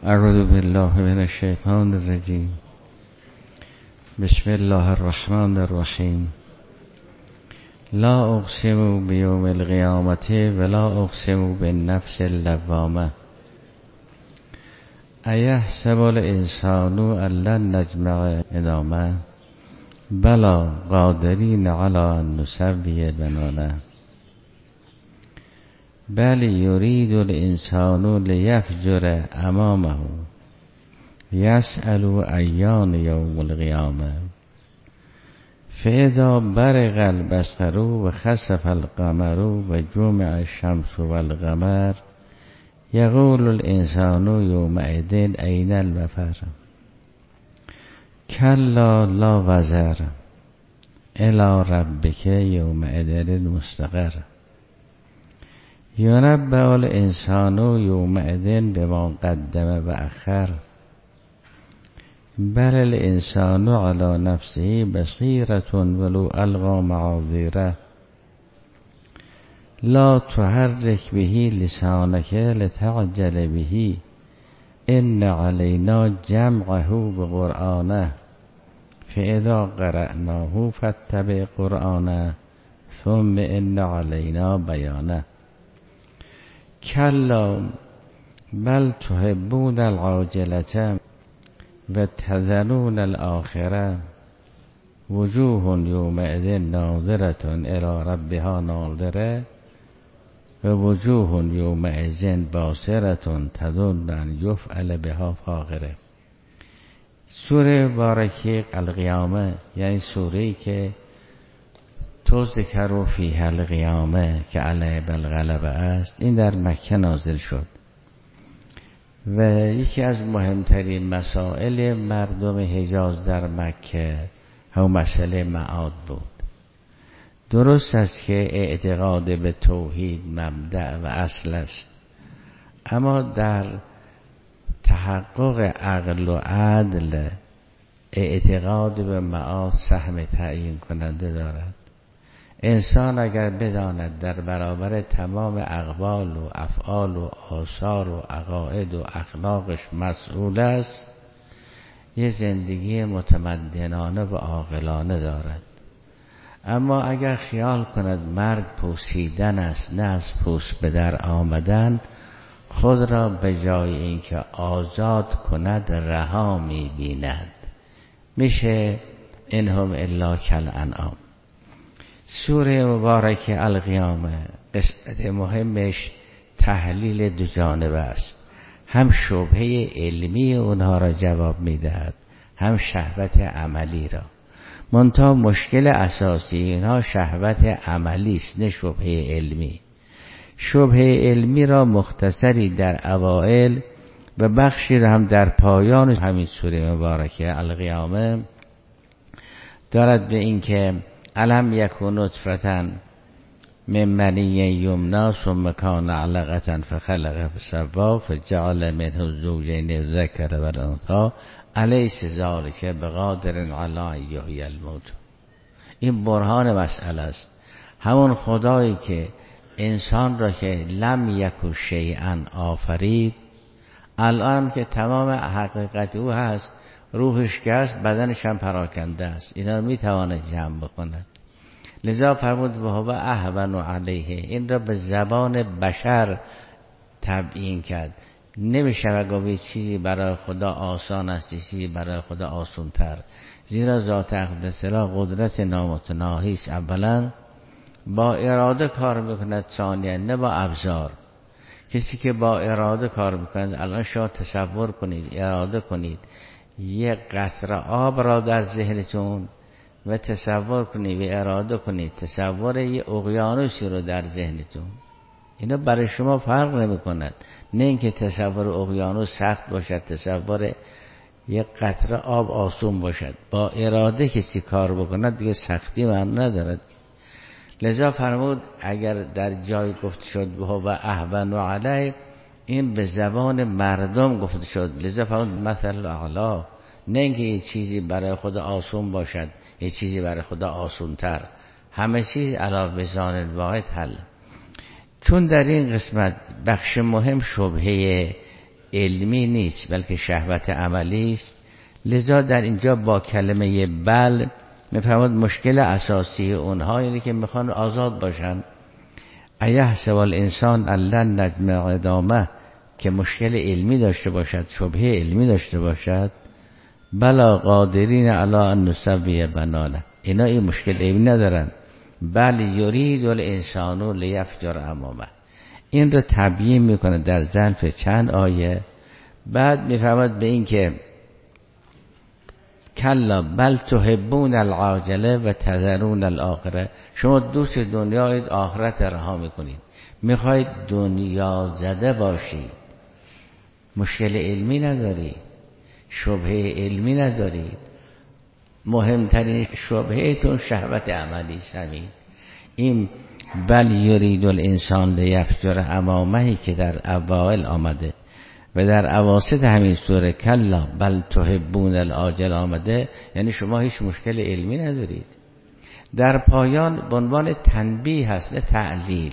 اعوذ بالله من الشیطان الرجیم. بسم الله الرحمن الرحیم. لا اقسم بیوم القیامة ولا اقسم بالنفس اللوامة. ایحسب الانسان ان لن نجمع عظامه بلی قادرین علی ان نسوی بنانه. بل یرید الانسان لیفجر امامه یسأل ایان یوم القیامه. فاذا برق البصر و خسف القمر و جمع الشمس والقمر یقول الانسان یومئذ این المفر. کلا لا وزر الی ربک یومئذ المستقر. ینبأ الانسان یومئذ بما قدم و اخر. بل الانسان علی نفسه بصیرة ولو القی معاذیره. لا تحرک به لسانک لتعجل به ان علینا جمعه بقرآنه فاذا قرأناه فاتبع قرآنه ثم ان علینا بیانه. کلا بل تحبون العاجلة و تذرون الآخرة وجوه یومئذ ناظرة الی ربها ناظرة و وجوه یومئذ باسرة تظن ان یفعل بها فاقرة. سوره مبارکه القیامه یعنی سوره‌ای که تذکر فیها القیامه که علیه بالغلبه است، این در مکه نازل شد و یکی از مهمترین مسائل مردم حجاز در مکه هم مسئله معاد بود. درست است که اعتقاد به توحید مبدأ و اصل است، اما در تحقق عقل و عدل اعتقاد به معاد سهم تعیین کننده دارد. انسان اگر بداند در برابر تمام اقوال و افعال و آثار و عقاید و اخلاقش مسئول است، یه زندگی متمدنانه و عاقلانه دارد. اما اگر خیال کند مرگ پوسیدن است نه از پوست به در آمدن، خود را به جای اینکه آزاد کند رها می بیند. میشه انهم الا کالانعام. سوره مبارکه القیامه قسمت مهمش تحلیل دو جانبه است. هم شبهه علمی اونها را جواب میدهد، هم شهوت عملی را. منتها مشکل اساسی اینها شهوت عملی است نه شبهه علمی. شبهه علمی را مختصری در اوائل و بخشی را هم در پایان همین سوره مبارکه القیامه دارد به این که الم یکن نطفة من منی یمنی ثم کان علقة فخلق فسوی فجعل منه الزوجین الذکر والانثی الیس ذلک بقادر علی ان یحیی الموتى. این برهان مسئله است. همون خدایی که انسان را که لم یکن شیئا آفرید، الان که تمام حقیقت او هست، روحش که هست، بدنش هم پراکنده است، اینا رو میتواند جمع بکند. لذا فرمود و هو اهون علیه، این را به زبان بشر تبیین کرد. نمیشه گفت چیزی برای خدا آسان است چیزی برای خدا آسان تر، زیرا ذات اقدس را قدرت نامتناهی است. اولا با اراده کار میکند، ثانیا نه با ابزار. کسی که با اراده کار میکند، الان شما تصور کنید، اراده کنید یک قطره آب را در ذهنتون و تصور کنید و اراده کنید تصور یک اقیانوسی رو در ذهنتون، اینا برای شما فرق نمی کند. نه اینکه تصور اقیانوس سخت باشد، تصور یک قطره آب آسون باشد. با اراده کسی کار بکند دیگه سختی معنی ندارد. لذا فرمود اگر در جای گفته شد و اهون و علی، این به زبان مردم گفته شد. لذا فرمود مثل اعلا، نه اینکه یه چیزی برای خدا آسون باشد یه چیزی برای خدا آسون تر، همه چیز علی وزان واحد حل. چون در این قسمت بخش مهم شبهه علمی نیست بلکه شهوت عملی است. لذا در اینجا با کلمه بل میفرماد مشکل اساسی اونها اینه که میخوان آزاد باشن. ایحسب الانسان لن نجمع عظامه، که مشکل علمی داشته باشد، شبهه علمی داشته باشد. بلا قادرین علی ان نسوی بنانه، اینا این مشکل علمی ندارن. بل یرید الانسان لیفجر امامه، این رو تبیین میکنه در ظرف چند آیه. بعد میفرماد به این که کلا بل تحبون العاجله و تذرون الاخره، شما دوست دنیای آخرت رها میکنید، میخواید دنیا زده باشید، مشکل علمی ندارید، شبهه علمی ندارید، مهمترین شبههتون شهوت عملی سمید. این بل یرید الانسان لیفجر امامه که در اوائل آمده و در اواسط همین سوره کلا بل تحبون العاجل آمده، یعنی شما هیچ مشکل علمی ندارید. در پایان به عنوان تنبیه هست، نه تعلیل،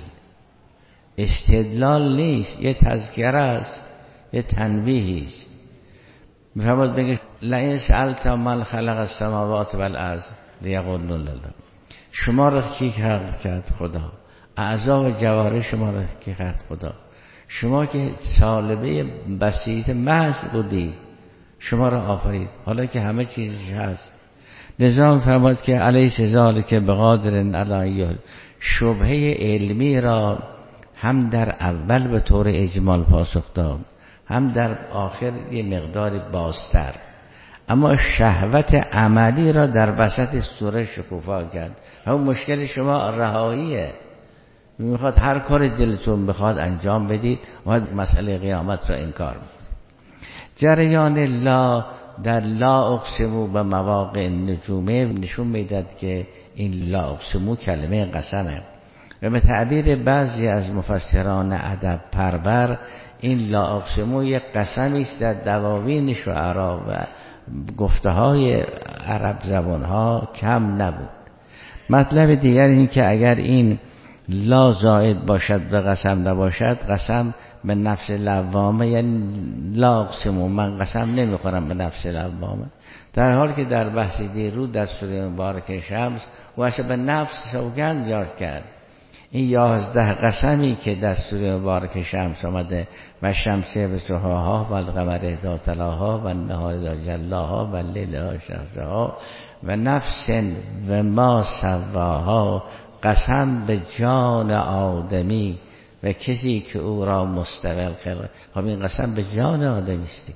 استدلال نیست، یه تذکره است، یه تنبیه است. میفرماد بگه لئن سألت من خلق السماوات والارض لیقولون الله، شما را کی خلق کرد؟ خدا. اعضا و جوارح شما را کی خلق؟ خدا. شما که سالبه بسیط محض بودید، شما را آفرید، حالا که همه چیزش هست. نظام فرماد که علیس ذالک بقادر علی، شبهه علمی را هم در اول به طور اجمال پاسخ داد، هم در آخر یه مقدار بازتر، اما شهوت عملی را در وسط سوره شکوفا کرد. همون مشکل شما رهاییه، میخواد هر کار دلتون بخواد انجام بدید و مسئله قیامت را انکار میکنید. جریان لا در لا اقسمو به مواقع نجومه نشون میداد که این لا اقسمو کلمه قسمه و به تعبیر بعضی از مفسران ادب پرور این لا اقسمو یک قسمی است در دواوین شعرا و گفته های عرب زبان ها کم نبود. مطلب دیگر این که اگر این لا زائد باشد به قسم نباشد، قسم به نفس لوامه، یعنی لا اقسمو، من قسم نمیخورم به نفس لوامه، در حال که در بحث دیرو در سوره مبارکه شمس و به نفس سوگند یاد کرد. این 11 قسمی که در سوره مبارکه شمس آمده و شمس و ضحاها و القمر اذا تلاها و النهار اذا جلاها و اللیل اذا یغشاها و نفس و ما سواها، قسم به جان آدمی و کسی که او را مستقل خلق. خب این قسم به جان آدمی است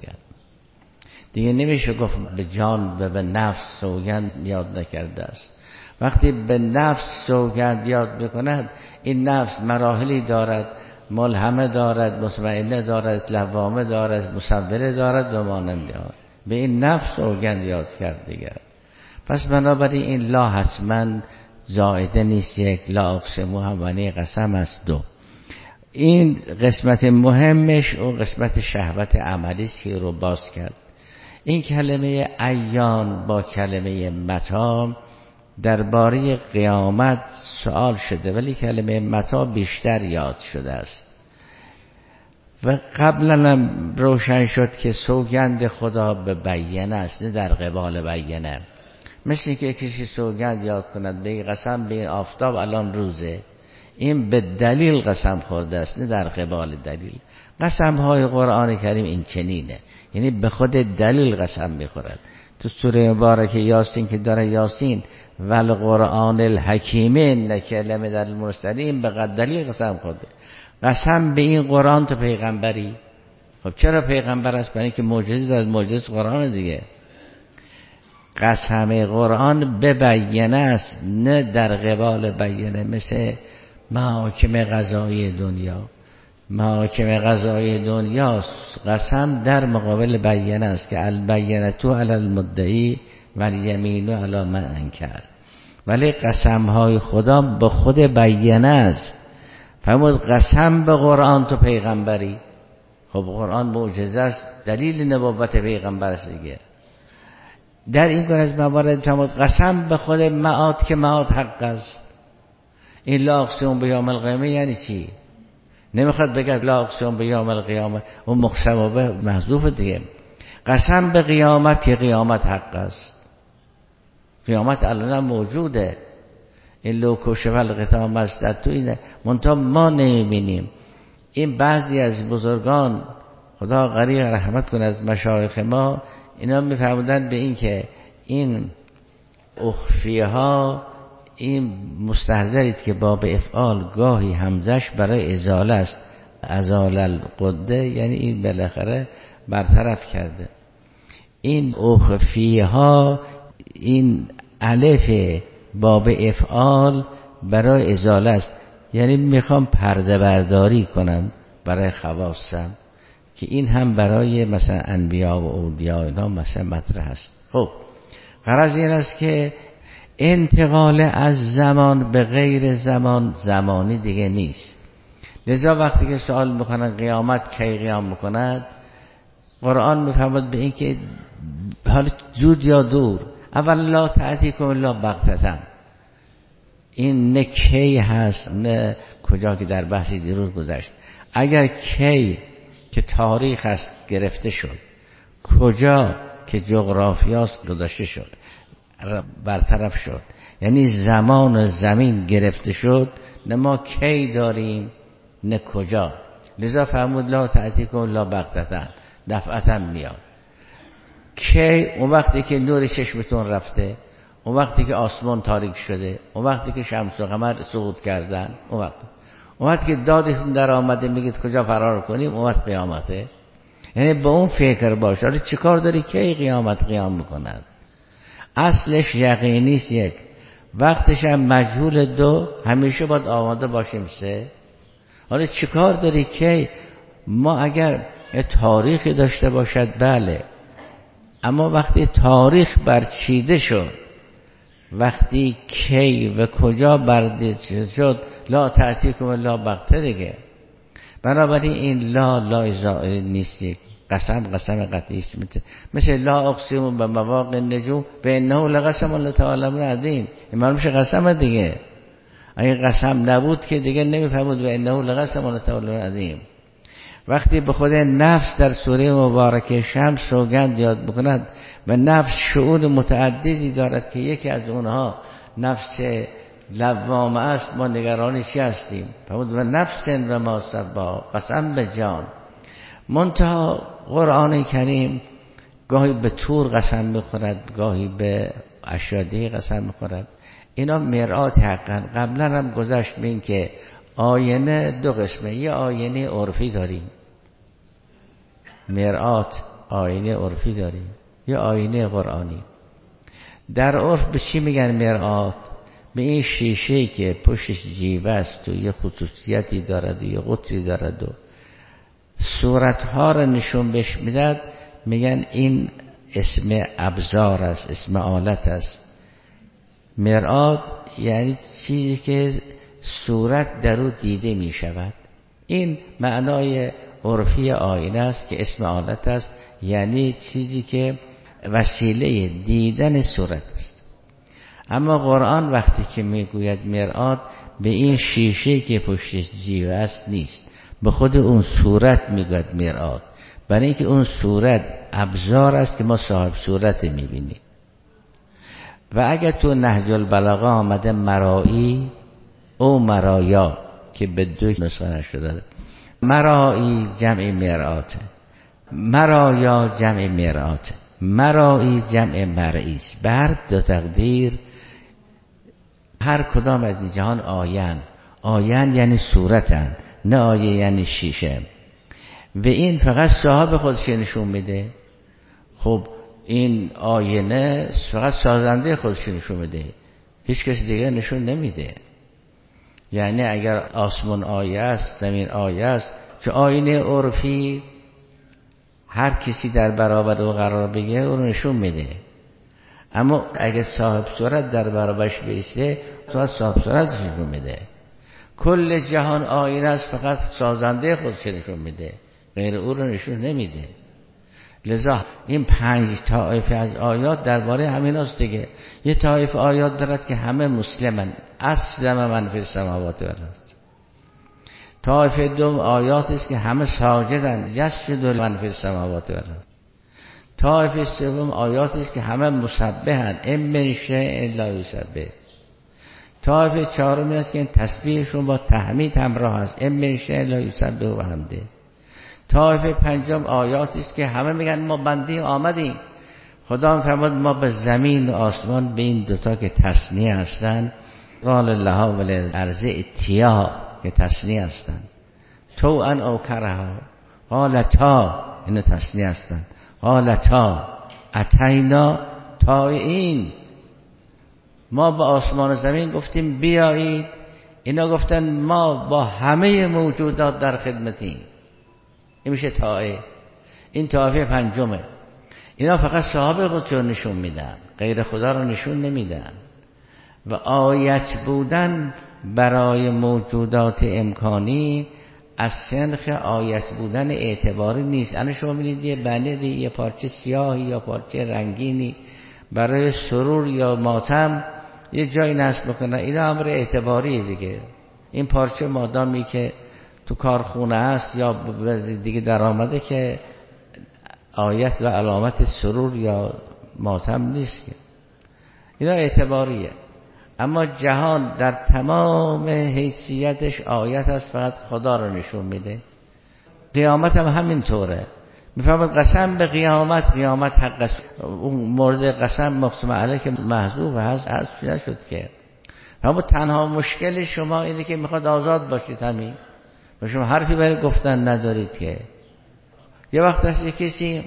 دیگه نمیشه گفت به جان و به نفس سوگند یاد نکرده است. وقتی به نفس سوگند یاد بکند، این نفس مراحلی دارد، ملهمه دارد، مطمئنه دارد، لوامه دارد، مصوره دارد و مانند آن. به این نفس سوگند یاد کرد دیگر. پس بنابراین این لا حتما زائده نیست، یک لا اقسمو هم معنی قسم است. دو، این قسمت مهمش و قسمت شهوت عملی که رو باز کرد. این کلمه عیان با کلمه متی درباره قیامت سوال شده، ولی کلمه متی بیشتر یاد شده است و قبلا هم روشن شد که سوگند خدا به بیانه است، نه در قبال بیانه. مثل که کسی سوگند یاد کند به قسم به آفتاب الان روزه، این به دلیل قسم خورده است، نه در قبال دلیل. قسم های قرآن کریم این چنینه، یعنی به خود دلیل قسم میخورد. تو سوره مبارکه یاسین که داره یاسین والقرآن الحکیم نکلم در المرسلین، به قد دلیل قسم خورده. قسم به این قرآن تو پیغمبری. خب چرا پیغمبر است؟ برای اینکه معجزه داره، معجزه قرآن دیگه. قسم قرآن به بیانه است، نه در قبال بیانه. مثل محاکم قضایی دنیا، محاکم قضایی دنیا قسم در مقابل بیانه است که البینة علی المدعی و الیمین علی من انکر، ولی قسم های خدا به خود بیانه است. فرمود قسم به قرآن تو پیغمبری. خب قرآن معجزه است، دلیل نبوت پیغمبر است دیگه. در این گونه از موارد فرمود قسم به خود معاد که معاد حق است. این لا اقسم بیوم القیامه یعنی چی؟ نمیخواد بگه لا اقسم به یوم القیامه، اون مقسم به محذوف دیگه. قسم به قیامت که قیامت حق است، قیامت الان موجوده. این لو کشف الغطا مزدد تو اینه، منتها ما نمیبینیم. این بعضی از بزرگان خدا غریق رحمت کنه از مشایخ ما، اینا میفرمودن به این که این اخفیه ها، این مستحضرید که باب افعال گاهی همزش برای ازاله است، ازال القده، یعنی این بالاخره برطرف کرده. این اخفیه ها، این الف باب افعال برای ازاله است، یعنی میخوام پرده برداری کنم برای خواصم، که این هم برای مثلا انبیا و اولیا اینا مثلا مطرح است. خب غرض این است که انتقال از زمان به غیر زمان زمانی دیگه نیست. لذا وقتی که سوال میکنن قیامت کی قیام میکند، قرآن میفرماد به این که حالا زود یا دور، اول لا تأتیکم الا بغتة، این نه کی هست نه کجا که در بحثی دیروز گذشت. اگر کی که تاریخ است گرفته شد، کجا که جغرافیاست گذاشته شد برطرف شد، یعنی زمان و زمین گرفته شد، نه ما کی داریم نه کجا. لذا فرمود لا تأتیکم الا بغتة، دفعتا میاد. کی؟ اون وقتی که نور چشمتون رفته، اون وقتی که آسمان تاریک شده، اون وقتی که شمس و قمر سقوط کردن، اون وقتی که دادتون در آمده میگید کجا فرار کنیم، اون وقت قیامته. یعنی با اون فکر باش آره چه کار داری کی قیامت قیام میکند. اصلش یقینیست یک، وقتش هم مجهول دو، همیشه باید آماده باشیم سه. آره چه کار داری کی؟ ما اگر تاریخی داشته باشد بله، اما وقتی تاریخ برچیده شد، وقتی کی و کجا برچیده شد، لا تأتیکم الا بغته دیگه. بنابراین این لا زائل نیست، قسم قطعی است. مثل لا اقسم به مواقع النجوم به انه لقسم لتعلمون عظیم، این معلوم میشه قسم دیگه. اگه قسم نبود که دیگه نمیفهمود به انه لقسم لتعلمون عظیم. وقتی به خود نفس در سوره مبارکه شمس سوگند یاد بکند و نفس شعور متعددی دارد که یکی از اونها نفس لوامه است، ما نگران چی هستیم؟ فرمود و نفس و ما سبا، قسم به جان. منتها قرآن کریم گاهی به طور قسم میخورد، گاهی به اشیاء قسم میخورد. اینا مرآت حقا. قبلا هم گذشت بین که آینه دو قسمه، یه آینه عرفی داریم، مرآت آینه عرفی داریم، یه آینه قرآنی. در عرف به چی میگن مرآت؟ به این شیشه که پشتش جیوه است و یه خصوصیتی دارد و یه قطری دارد و صورتها را نشون بهش میداد، میگن این اسم ابزار است، اسم آلت است. مرآت یعنی چیزی که صورت در او دیده می شود. این معنای عرفی آینه است که اسم آلت است، یعنی چیزی که وسیله دیدن صورت است. اما قرآن وقتی که میگوید مرآت، به این شیشه که پشت جیوه است نیست، به خود اون صورت میگوید مرآت، برای اینکه اون صورت ابزار است که ما صاحب صورت میبینیم. و اگر تو نهج البلاغه آمده مرایی او مرایا که به دو نسخه نشده، مرایی جمع مرآت، مرایا جمع مرآت، مرایی جمع مرئی. به هر دو تقدیر هر کدام از این جهان آین یعنی صورتن، نه آیه یعنی شیشه. و این فقط صاحب خودش نشون میده. خب این آینه فقط سازنده خودش نشون میده، هیچ کس دیگه نشون نمیده. یعنی اگر آسمان آیه است، زمین آیه است، چه آینه عرفی هر کسی در برابر او قرار بگیره او رو نشون میده. اما اگر صاحب صورت در برابرش بیسته، صاحب صورتش نشون میده. کل جهان آینه است، فقط سازنده خودش نشون میده، غیر او رو نشون نمیده. لذا این 5 طایفه از آیات درباره همین است دیگه. یه طایفه آیات دارد که همه مسلمن، اسلم من فی السماوات و الارض. طایفه دوم آیاتی است که همه ساجدند، یسجد من فی السماوات و الارض. طایفه سوم آیاتی است که همه مسبحند، ان من شیء الا یسبح. طایفه چهارم است که این تسبیحشون با تحمید همراه است، ان من شیء الا یسبح بحمده. طایفه پنجم آیاتی است که همه میگن ما بندی آمدیم. خدا فرمود ما به زمین و آسمان، به این دوتا که تثنیه هستند، قال لها وللارض ائتیا که تثنیه هستند، طوعا او کرها، قالتا این تثنیه هستند، قالتا اتینا طائعین. ما با آسمان و زمین گفتیم بیایید، اینا گفتن ما با همه موجودات در خدمتیم. این میشه طاعه. این طایفه پنجمه. اینا فقط صاحب خودشو نشون میدن، غیر خدا رو نشون نمیدن. و آیت بودن برای موجودات امکانی از سنخ آیت بودن اعتباری نیست. الان شما می‌بینید یه بنری، یه پارچه سیاهی یا پارچه رنگینی برای سرور یا ماتم یه جایی نصب بکنه، اینا امر اعتباری دیگه. این پارچه مادامی که تو کارخونه است یا دیگه در آمده که آیت و علامت سرور یا ماتم نیست که، اینا اعتباریه. اما جهان در تمام حیثیتش آیت است، فقط خدا رو نشون میده. قیامت هم همینطوره. میفهمد قسم به قیامت، قیامت حق است. اون مورد قسم مقسم علیه که محذوف هست نشد که. اما تنها مشکل شما اینه که میخواد آزاد باشید، همین. و شما حرفی برای گفتن ندارید که. یه وقت هست کسی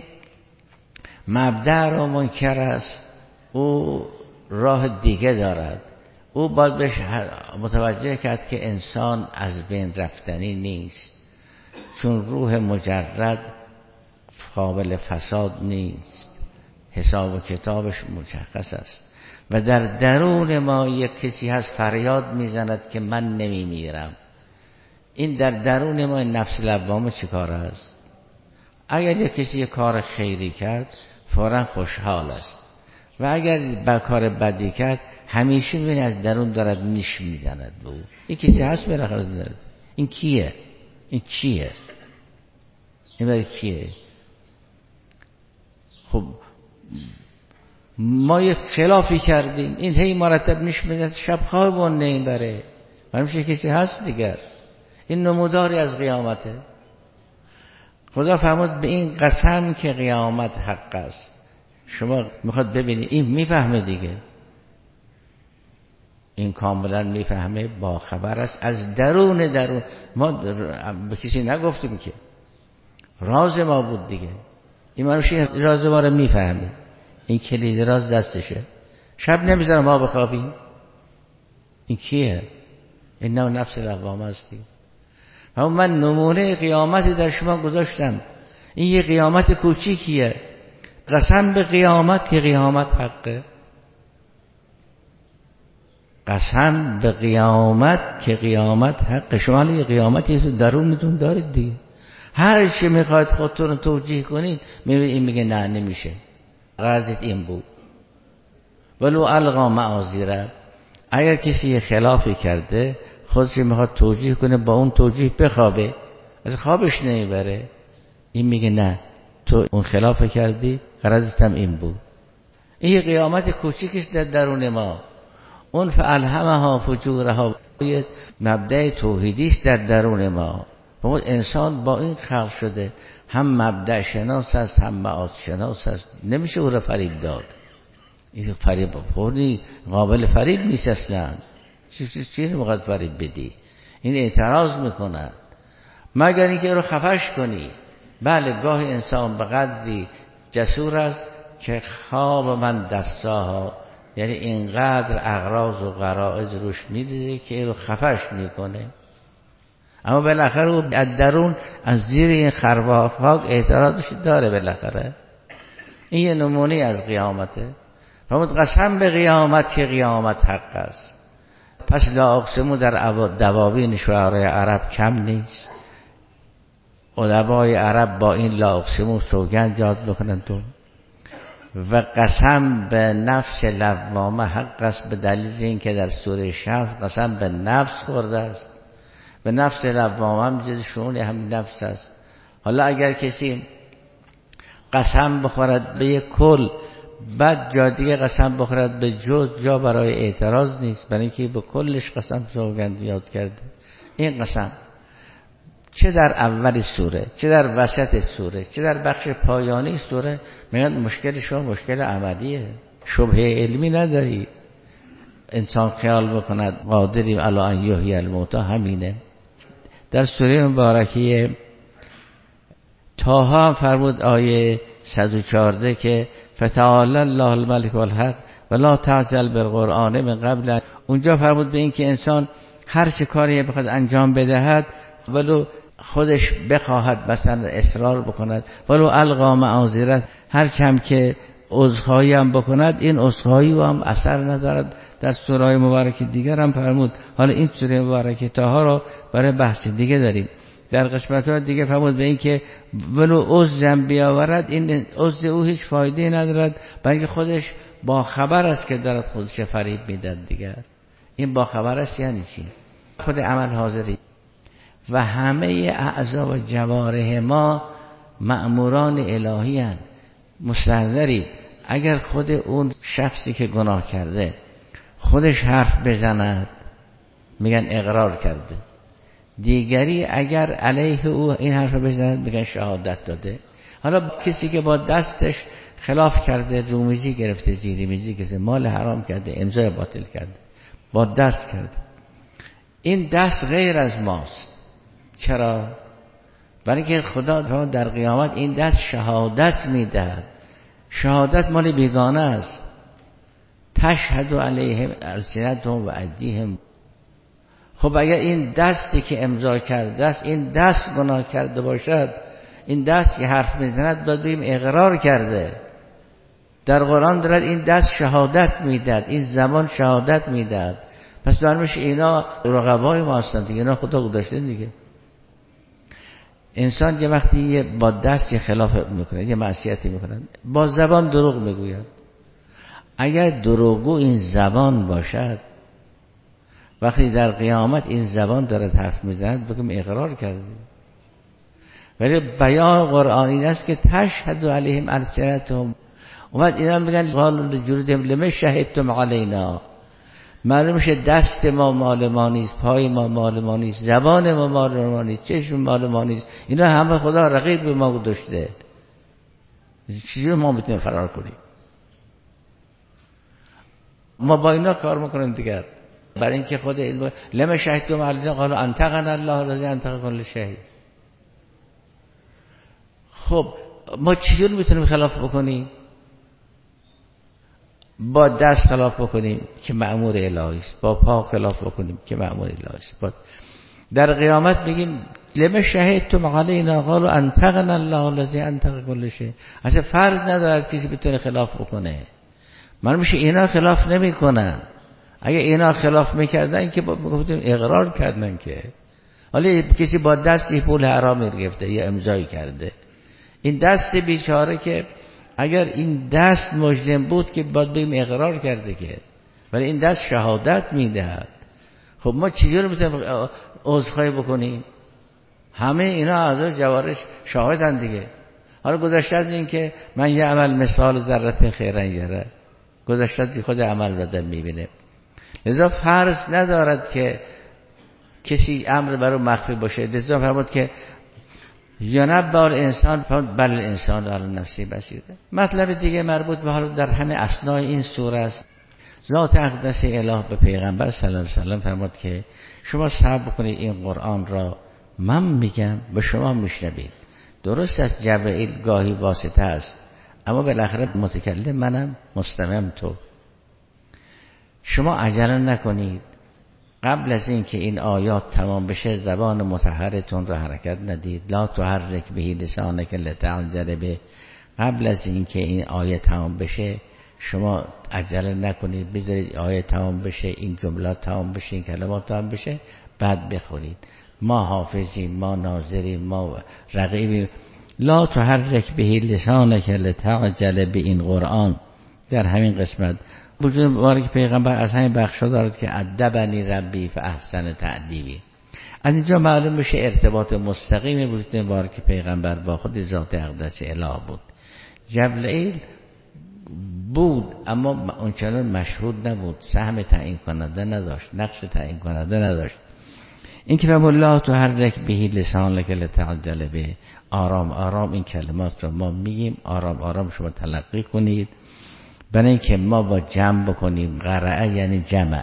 مبدأ رو منکر است، او راه دیگه دارد. او باید بهش متوجه کرد که انسان از بین رفتنی نیست، چون روح مجرد قابل فساد نیست، حساب و کتابش مشخص است. و در درون ما یک کسی هست فریاد میزند که من نمیمیرم. این در درون ما نفس لوامه چه کار است؟ اگر یک کسی یک کار خیری کرد فوراً خوشحال است، و اگر کار بدی کرد همیشه میبینی از درون دارد نیش میزند به او. این کسی هست بالاخره دارد. این کیه؟ این چیه؟ این برای کیه؟ خب ما یک خلافی کردیم، این هی مرتب نیش میزند، شب خوابون نمیبره. همیشه کسی هست دیگر. این نموداری از قیامته. خدا فرمود به این قسم که قیامت حق است. شما میخواد ببینید این میفهمه دیگه، این کاملا میفهمه، با خبر است از درون. ما به کسی نگفتیم که، راز ما بود دیگه. این منوشه راز ما رو میفهمه، این کلید راز دستشه. شب نمیذاره ما بخوابیم. این کیه؟ این نفس لوامه است. اما من نمونه قیامتی در شما گذاشتم. این یه قیامت کوچیکیه. قسم به قیامت که قیامت حقه. قسم به قیامت که قیامت حقه. شما یه قیامتی تو درونتون دارید دیگه. هر چی میخواید خودتون رو توجیه کنید، میبینید این میگه نه نمیشه، غرضت این بود. ولو القا معاذیره، اگر کسی یه خلافی کرده خودش میخواد توجیه کنه، با اون توجیه بخوابه، از خوابش نمیبره. این میگه نه تو اون خلاف کردی، غرضت هم این بود. این یه قیامت کوچیکیست در درون ما. اون فالهمها فجورها، یه مبدأ توحیدیست در درون ما. انسان با این خلق شده، هم مبدأ شناس است هم معاد شناس است. نمیشه او را فریب داد. این فریب خوردی قابل فریب نیست اصلا. چیزی مقدر فریب بدی؟ این اعتراض میکنن مگر اینکه رو خفش کنی. بله گاه انسان به قدری جسور است که خواب من دستاها، یعنی اینقدر اغراض و غرائز روش میدیده که رو خفش میکنه. اما بالاخره او از درون از زیر این خرواخاک اعتراضش داره. بالاخره این یه نمونه از قیامته. فرمود قسم به قیامت که قیامت حق است. پس لا اقسمو در دواوین شعرای عرب کم نیست. ادبای عرب با این لا اقسمو سوگند یاد بکنن تو. و قسم به نفس لوامه حق است، به دلیل اینکه در سوره شمس قسم به نفس خورده است و نفس لوامه هم جز شؤون هم نفس است. حالا اگر کسی قسم بخورد به یک کل بعد جا دیگه قسم بخورد به جز، جا برای اعتراض نیست، برای اینکه به کلش قسم سوگند یاد کرده. این قسم چه در اول سوره، چه در وسط سوره، چه در بخش پایانی سوره، میگن مشکل شما مشکل عملیه، شبهه علمی نداری. انسان خیال بکند قادریم علی ان یحیی الموتی، همینه. در سوره مبارکه طه هم فرمود آیه 114 که فتعالی الله الملک والحق ولا تعجل بالقرآن من قبل، اونجا فرمود به این که انسان هر چه کاری بخواد انجام بدهد ولو خودش بخواهد مثلا اصرار بکند، ولو القا معاذرت، هر چم که عذرخواهی هم بکند این عذرخواهی و هم اثر ندارد. در سوره مبارکه دیگر هم فرمود. حالا این سوره مبارکه طه رو برای بحث دیگه داریم. در قسمت‌ها دیگه فرمود به این که ولو عذرم بیاورد این عذر او هیچ فایده ندارد، بلکه خودش با خبر است که دارد خودش فریب میدهد دیگر. این با خبر است یعنی چی؟ خود عمل حاضری و همه اعضا و جوارح ما مأموران الهی هستند. مستحضری اگر خود اون شخصی که گناه کرده خودش حرف بزند میگن اقرار کرده، دیگری اگر علیه او این حرف بزند میگن شهادت داده. حالا کسی که با دستش خلاف کرده، رومیزی گرفته، زیرمیزی گرفته، مال حرام کرده، امضای باطل کرده، با دست کرده، این دست غیر از ماست. چرا؟ برای که خدا در قیامت این دست شهادت میدهد. شهادت مال بیگانه است. تشهد علیهم السنتهم و ایدیهم. خب اگر این دستی که امضا کرده است این دست گناه کرده باشد، این دست که حرف میزند باید بگیم اقرار کرده. در قرآن دارد این دست شهادت میدهد، این زبان شهادت میدهد. پس درمش اینا رقبای ما هستند دیگه، اینا خدا گذاشته دیگه. انسان یه وقتی با دست خلاف میکنه، یه معصیتی میکنه، با زبان دروغ میگوید. اگر دروغگو این زبان باشد، وقتی در قیامت این زبان داره حرف میزند بگم اقرار کرده. ولی بیان قرآنی این است که تشهد علیهم السنتهم، اومد اینا میگن قالوا لجلودهم لما شهدتم علینا. معلوم میشه دست ما مال ما نیست، پای ما مال ما نیست، زبان ما مال ما نیست، چشم مال ما نیست، اینا همه خدا رقیب به ما گذاشته. چجوری ما میتونیم فرار کنیم؟ ما با اینا کار میکنیم دیگر. برای اینکه خود علم لما شهدتم علینا قالوا انطقنا الله الذی انطق کل شیء. خب ما چجوری میتونیم خلاف بکنیم؟ با دست خلاف بکنیم که مأمور الهی است، با پا خلاف بکنیم که مأمور الهی است. در قیامت میگیم لما شهدتم علینا قالوا انطقنا الله الذی انطق کل شیء. اصلا فرض نداره کسی بتونه خلاف بکنه. من میشه اینا خلاف نمیکنن. اگه اینا خلاف میکردن که گفتیم اقرار کردن که حالا کسی با دستی پول حرام گرفته یا امضای کرده، این دست بیچاره که اگر این دست مجرم بود که باید بگیم اقرار کرده که، ولی این دست شهادت میدهد. خب ما چجوری میتونیم عذرخواهی بکنیم؟ همه اینا اعضای جوارح شاهدن دیگه. حالا گذشته از این که من یه عمل مثال ذره خیرا یره، گذشته از خود عمل رو میبینه. لذا فرض ندارد که کسی امر برای مخفی باشه. لذا فرمود که ینبأ الانسان بل الانسان علی نفسه بصیره. مطلب دیگه مربوط به حال در همه اسنای این سوره است. ذات اقدس اله به پیغمبر صلی الله علیه و سلم فرمود که شما صبر کنید این قرآن را من میگم و شما میشنوید. درست است جبرئیل گاهی واسطه است، اما بالاخره متکلم منم، مستمعم تو. شما عجله نکنید، قبل از این که این آیات تمام بشه زبان مطهرتون را حرکت ندید. لا تحرک به لسانک لتعجل به. قبل از این که این آیه تمام بشه شما عجله نکنید، بذارید آیه تمام بشه، این جملات تمام بشه، این کلمات تمام بشه، بعد بخورید. ما حافظیم، ما ناظریم، ما رقیبیم. لا تحرک به لسانک لتعجل به. این قرآن در همین قسمت وجود مبارک پیغمبر از همین بخشا دارد که ادبنی ربی فاحسن تأدیبی. از اینجا معلوم میشه ارتباط مستقیم وجود مبارک پیغمبر با خود ذات اقدس اله بود. جبرئیل بود اما اونچنان مشهود نبود، سهم تعیین کننده نداشت، نقش تعیین کننده نداشت. این که فهم الله تحرک بهی لسانک لتعجل به، آرام آرام این کلمات رو ما میگیم، آرام آرام شما تلقی کنید، برای اینکه ما با جمع بکنیم. قرعه یعنی جمع،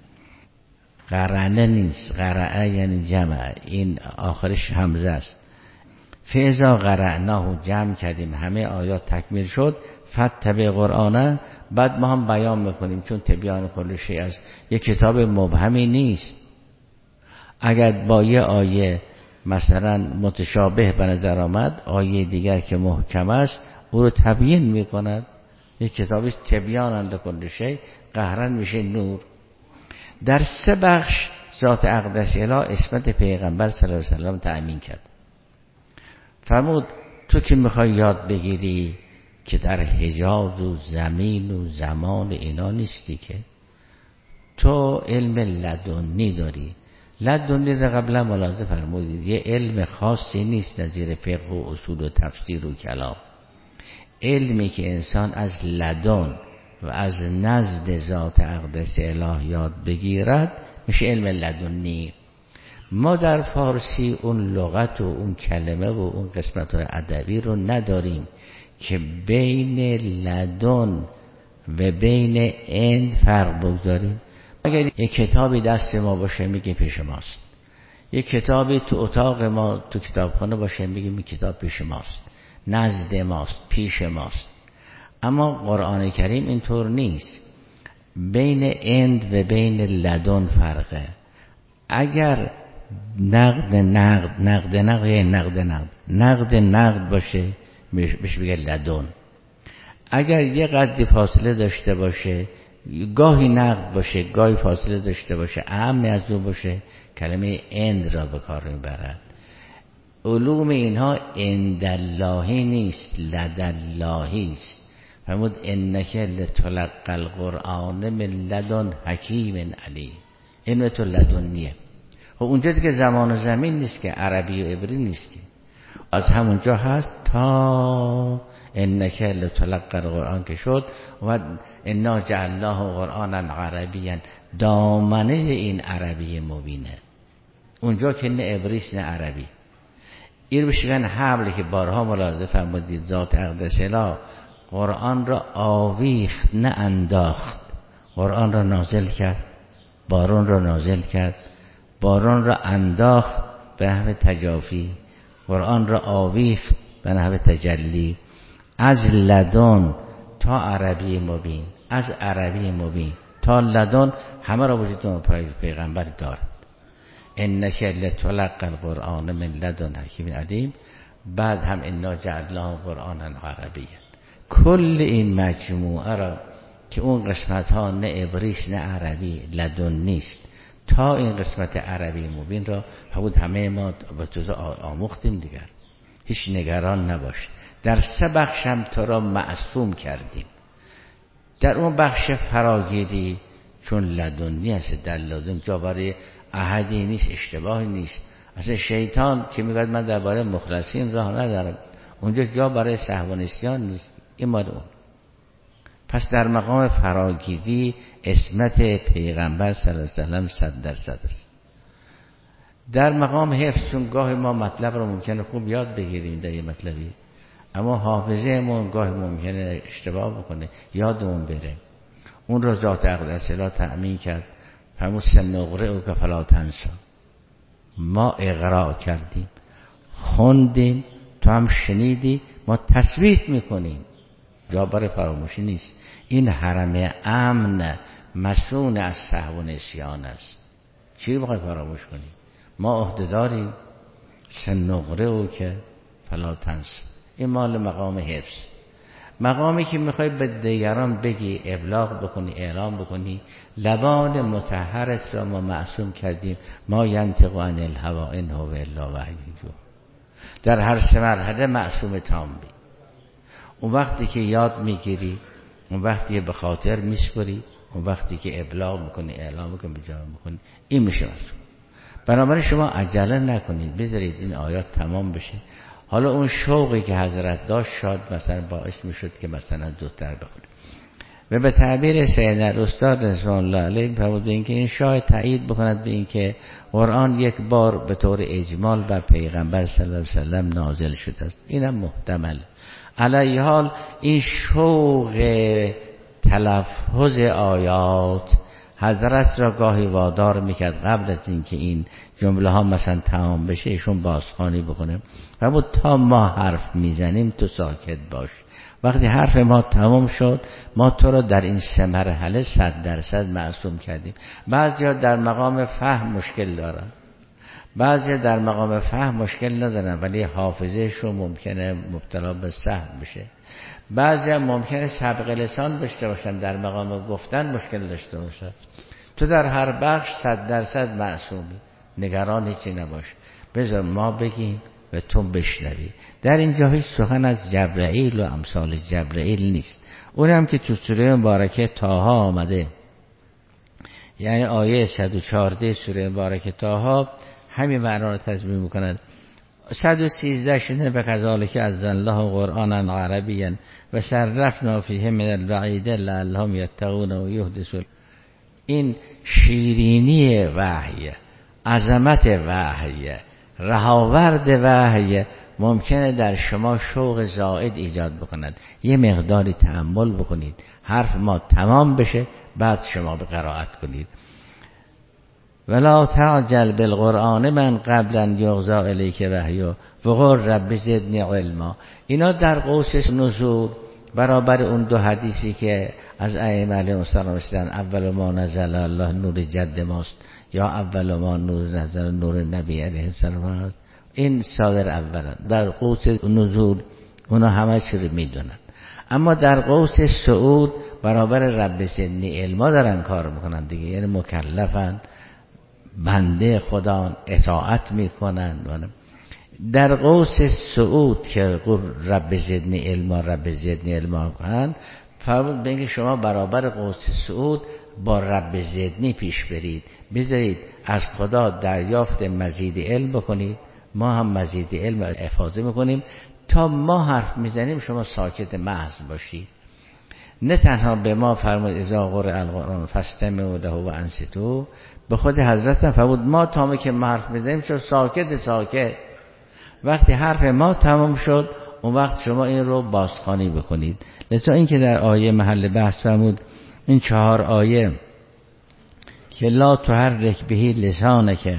قرنه نیست، قرعه یعنی جمع، این آخرش همزه است. فاذا قرعناه، جمع کردیم همه آیات تکمیل شد، فتبع قرآنه، بعد ما هم بیان میکنیم، چون تبیان کل شیء است، یک کتاب مبهمی نیست. اگر با یه آیه مثلا متشابه به نظر آمد، آیه دیگر که محکم است او رو تبیین میکند. یک کتابی تبیان لکل شیء، قهرن میشه نور. در 3 بخش ذات اقدس اله اسمت پیغمبر صلی الله علیه و سلم تأمین کرد. فرمود تو که میخوای یاد بگیری که در حجاز و زمین و زمان اینا نیستی، که تو علم لدنی داری. لدنی را قبلا ملاحظه فرمودید یه علم خاصی نیست نظیر فقه و اصول و تفسیر و کلام. علمی که انسان از لدن و از نزد ذات اقدس اله یاد بگیرد میشه علم لدنی. ما در فارسی اون لغت و اون کلمه و اون قسمت ادبی رو نداریم که بین لدن و بین عند فرق بگذاریم. اگر یک کتابی دست ما باشه میگه پیش ماست، یک کتابی تو اتاق ما تو کتابخانه باشه میگه این کتاب پیش ماست، نزد ماست، پیش ماست. اما قرآن کریم اینطور نیست، بین عند و بین لدن فرقه. اگر نقد باشه بهش بگه لدن. اگر یه قدری فاصله داشته باشه، گاهی نقد باشه گاهی فاصله داشته باشه، اهم از اون باشه، کلمه عند را به کار میبرد. علوم اینها عند اللهی نیست، لداللهی است. فرمود انک لتلقی القرآن من لدن حکیم علیم. علم تو لدنیه. خب اونجا دیگه زمان و زمین نیست که، عربی و عبری نیست که، از همونجا هست تا انک لتلقی القرآن که شد و انا جعلناه قرآنا عربیا، دامنه این عربی مبینه. اونجا که نه عبریست نه عربی. این بشکن حبلی که بارها ملاحظه فرمودید ذات اقدس اله قرآن را آویخت نه انداخت. قرآن را نازل کرد، بارون را نازل کرد، بارون را انداخت به نحو تجافی، قرآن را آویخت به نحو تجلی. از لدن تا عربی مبین، از عربی مبین تا لدن همه را وجود پیغمبر دارد. انک لتلقی القرآن من لدن حکیم علیم. بعد هم انا جعلناه قرآنا عربیا. کل این مجموعه را که اون قسمت ها نه عبریست نه عربی، لدن نیست، تا این قسمت عربی مبین را حبود همه ما به توزه آموختیم دیگر، هیچ نگران نباش. در 3 بخش هم تو را معصوم کردیم. در اون بخش فراگیری چون لدنی هست، در لدن جا برای احدی نیست، اشتباهی نیست. اصلا شیطان که میگوید من درباره مخلصین راه ندارم، اونجا جا برای سهو و نسیان نیست، این مال اون. پس در مقام فراگیری اسمت پیغمبر صلی الله علیه و سلم 100% است. در مقام حفظ چون گاهی ما مطلب رو ممکنه خوب یاد بگیریم در یه مطلبی، اما حافظه من گاهی ممکنه اشتباه بکنه، یادمون بره. اون رو ذات اقدس اله تأمین کرد. فرمود سنقرئک فلا تنسی. ما اقرا کردیم، خوندیم، تو هم شنیدی، ما تثبیت میکنیم، جا برای فراموشی نیست. این حرم امن مسون از سهو و نسیان است. چی رو بخوای فراموش کنی؟ ما عهده داریم. سنقرئک فلا تنسی. این مال مقام حفظ. مقامی که میخوای به دیگران بگی، ابلاغ بکنی، اعلام بکنی، لبان مطهرت را ما معصوم کردیم. ما ینطق عن الهوی ان هو الا وحی یوحی. در هر 3 مرحله معصوم تام بی. اون وقتی که یاد میگیری، اون وقتی که به خاطر میسپری، اون وقتی که ابلاغ میکنی، اعلام میکنی، به جا میکنی، این میشه معصوم. بنابراین شما عجله نکنید، بذارید این آیات تمام بشه. حالا اون شوقی که حضرت داشت شاید مثلا باعث میشد که مثلا زودتر بخونید. و به تعبیر سید الاستاد رضوان الله علیه فرمود اینکه این شاید تایید بکند به اینکه قرآن یک بار به طور اجمال بر پیغمبر صلی الله علیه و سلم نازل شده است. اینم محتمل. علیه حال این شوق تلفظ آیات حضرت را گاهی وادار میکرد قبل از اینکه این جمله ها مثلا تمام بشه ایشون بازخوانی بکنه. فرمود تا ما حرف میزنیم تو ساکت باش. وقتی حرف ما تمام شد ما تو را در این 3 مرحله 100% معصوم کردیم. بعضیا در مقام فهم مشکل دارن، بعضیا در مقام فهم مشکل ندارن ولی حافظهشون ممکنه مبتلا به سهو بشه. بعضیا ممکنه سبق لسان داشته باشن، در مقام گفتن مشکل داشته باشن. تو در هر بخش 100% معصومی، نگران هیچی نباش، بذار ما بگیم و تو بشنوی. در اینجا هیچ سخن از جبرائیل و امثال جبرائیل نیست. اونم که تو سوره مبارکه طه آمده، یعنی آیه 114 سوره مبارکه طه همین معنا رو تضمین می‌کند. 113 شنه به کذالک از الله قرآنا عربیا و صرفنا فیه من الوعید لعلهم یتقون و یحدثون. این شیرینی وحی، عظمت وحی، رهاورد وحی ممکنه در شما شوق زائد ایجاد بکند. یه مقداری تأمل بکنید، حرف ما تمام بشه بعد شما به قرائت کنید. ولا تعجل بالقرآن من قبل ان یغضی الیک وحیه وقل رب زدنی علما. اینا در قوس نزول برابر اون 2 حدیثی که از ائمه علیهم السلام رسیدن، اول ما نزل الله نور جد ماست یا اول ما نور نزل نور نبی علیه السلام است. این صادر اولا در قوس نزول اونا همه چی رو میدونن. اما در قوس صعود برابر رب زدنی علما دارن کار میکنن دیگه، یعنی مکلفن، بنده خدا، اطاعت میکنن. در قوس صعود که رب زدنی علما رب زدنی علما کنن، فرمود بگید شما برابر قوس صعود با رب زدنی پیش برید، بذارید از خدا دریافت مزید علم بکنید، ما هم مزید علم افاضه میکنیم. تا ما حرف میزنیم شما ساکت محض باشید. نه تنها به ما فرمود اذا قرئ القرآن فاستمعوا له و انصتوا، به خود حضرت هم فرمود ما تا که حرف میزنیم شما ساکت. وقتی حرف ما تمام شد اون وقت شما این رو بازخوانی بکنید. لذا این که در آیه محل بحث فرمود این 4 آیه که لا تحرک به لسانک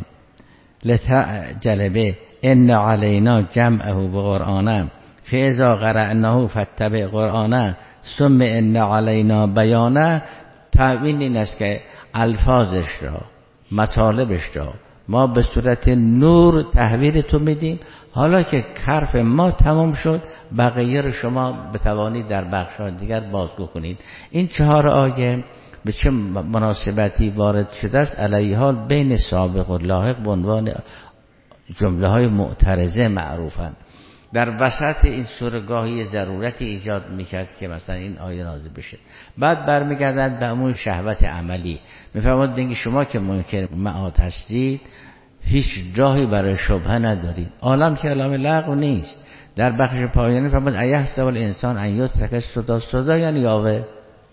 لتعجل به ان علینا جمعه و قرآنه فاذا قرأناه فاتبع قرآنه ثم ان علینا بیانه. تعبیر این است که الفاظش را، مطالبش را ما به صورت نور تحویل تو میدیم. حالا که حرف ما تمام شد بقیه رو شما بتوانید در بخش‌های دیگر بازگو کنید. این 4 آیه به چه مناسبتی وارد شده است؟ علیه حال بین سابق و لاحق به عنوان جمله های معترضه معروفند. در وسط این سوره گاهی ضرورتی ایجاد میکرد که مثلا این آیه نازل بشه، بعد برمیگردند به همون شهوت عملی. میفرماد بگید شما که منکر معاد هستید هیچ راهی برای شبهه ندارید. عالم که عالم لغو نیست. در بخش پایانی فرمود ایحسب الانسان ان یترک سدى یعنی یاوه،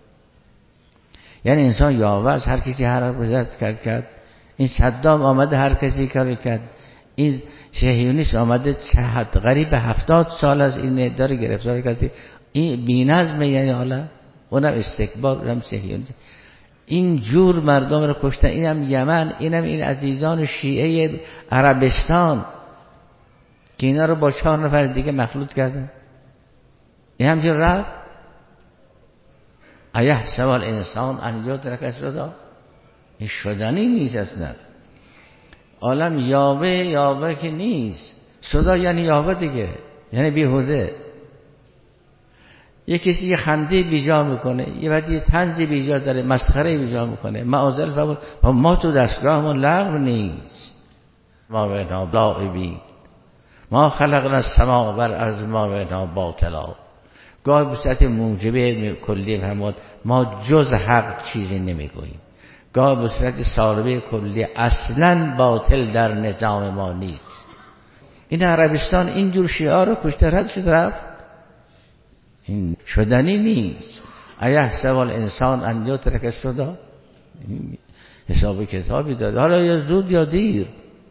یعنی انسان یاوه از هر کسی هر حرف کرد. این صدام آمده هر کسی کار کرد. این صهیونیست آمده قریب 70 سال از این اداره گرفتار کرده. این بی‌نظمه، یعنی حالا اونم استکبار، اونم صهیونیست. این جور مردم رو کشتن. اینم یمن، اینم این عزیزان شیعه عربستان که اینا رو با 4 نفر دیگه مخلوط کردن. این همچنین رفت. ایحسب الانسان ان یترک سدى، این شدنی نیست اصلا. عالم یاوه که نیست. سدى یعنی یاوه دیگه، یعنی بیهوده. یه کسی یه خنده بیجا میکنه، یه بعد یه طنز بیجا داره، مسخره بیجا میکنه. معاذ الله ما تو دستگاهمون لغو نیست. ما بنا لاعبین ما خلقنا السماء والارض ما بنا باطلا. گاه به صورت موجبه کلی فرمود ما جز حق چیزی نمیگوییم، گاه به صورت ساربه کلی، اصلا باطل در نظام ما نیست. این عربستان اینجور شیعه رو کشته رد شد رفت، این شدنی نیست. ایحسب الانسان ان یترک سدی، حساب کتابی داره، حالا یا زود یا دیر.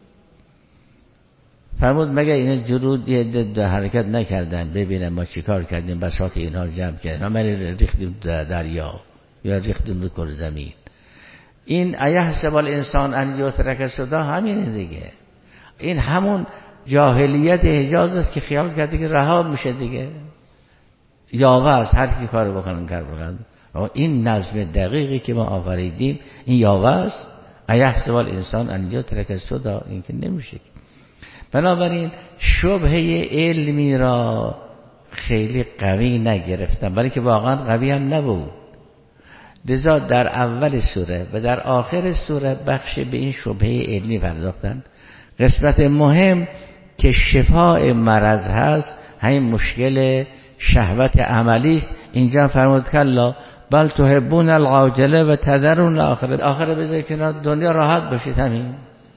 فرمود مگه اینا جرود یه حرکت نکردن ببینن ما چیکار کردیم، بساط اینا رو جمع کردیم، ما ریختیم دریا یا ریختیم رو کره زمین. این ایحسب الانسان ان یترک سدی همینه دیگه. این همون جاهلیت حجاز است که خیال کرده که رها میشه دیگه، یاوه است، هر کی کار بکنن کار بکنن. این نظم دقیقی که ما آفریدیم این یاوه است. ایحسب الانسان ان یترک سدی، این که نمیشه. بنابراین شبهه علمی را خیلی قوی نگرفتن، برای که واقعا قوی هم نبود. لذا در اول سوره و در آخر سوره بخش به این شبهه علمی پرداختن. قسمت مهم که شفاء مرض هست همین مشکل شهوت عملی است. اینجا فرمود کلا بل تحبون العاجله و تذرون الاخره، آخره بذارید کنار، دنیا راحت باشید همین.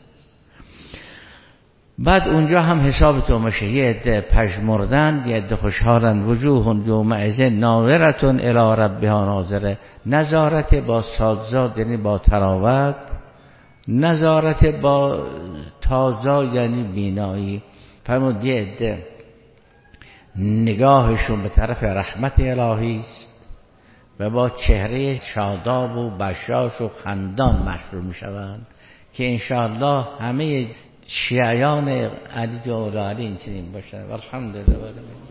بعد اونجا هم حسابتون میشه، یه عده پژمردن، یه عده خوشحالن، وجوه یومئذ ناظرة الی ربها ناظره. نظارت با ساززاد یعنی با تراوت، نظارت با تازا یعنی بینایی. فرمود یه عده نگاهشون به طرف رحمت الهی است و با چهره شاداب و بشاش و خندان مشروع میشوند که انشاءالله همه شیعیان علی و علی این چنین باشند. والحمدلله.